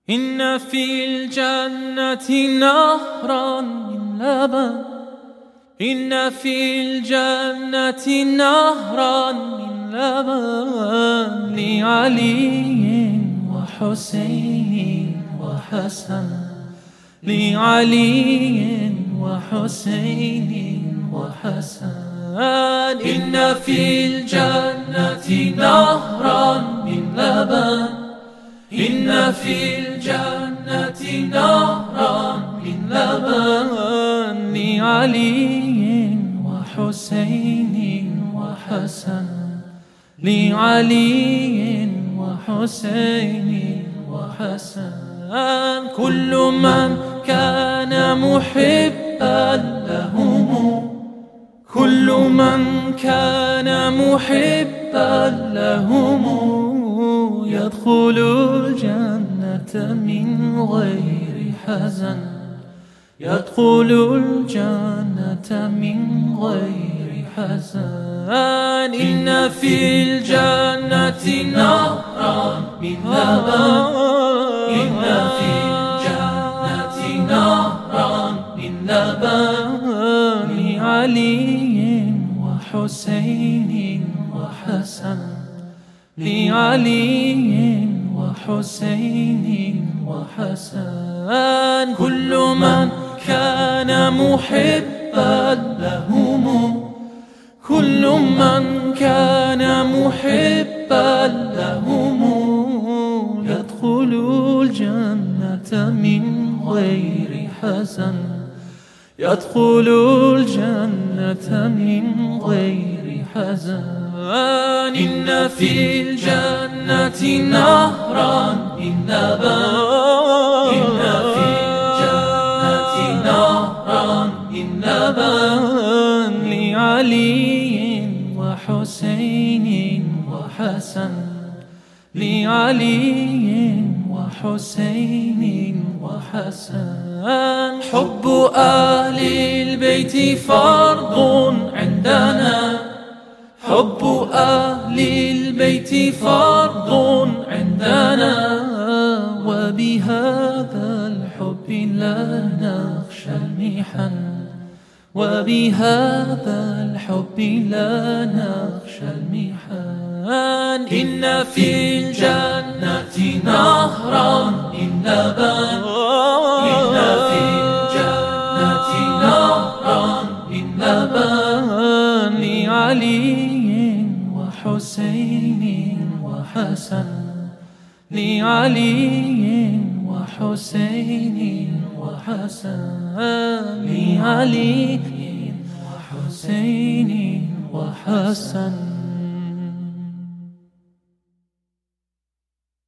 إن في الجنة نهرا من لبن، إن في الجنة نهرا من لبن لعلي وحسين وحسن، لعلي وحسين وحسن. إن في الجنة نهرا من لبن، إن في الجنة نهرا من لبن لعلي وحسين وحسن، لعلي وحسين وحسن. كل من كان محبا لهم، كل من كان محبا لهم يدخل الجنة من غير حزن، يدخل الجنة من غير حزن. إن في الجنة نهرا من لبن، إن في الجنة نهرا من لبن لعلي وحسين وحسن، لعلي وحسين وحسن. كل من كان محبا لهم، كل من كان محبا لهم يدخل الجنة من غير حزن، يدخل الجنة من غير حزن. إن في الجنة نهرا من لبن، إن في الجنة نهرا من لبن لعلي وحسين وحسن، لعلي وحسين وحسن. حب أهل البيت فرض عندنا، حب أهل البيت فرض عندنا، وبهذا الحب لا نخشى المحن، وبهذا الحب لا نخشى المحن. إن في الجنة نهرا من لبن، إن في الجنة نهرا من لبن لعلي وحسين وحسن، لعلي وحسين وحسن، لعلي وحسين وحسن.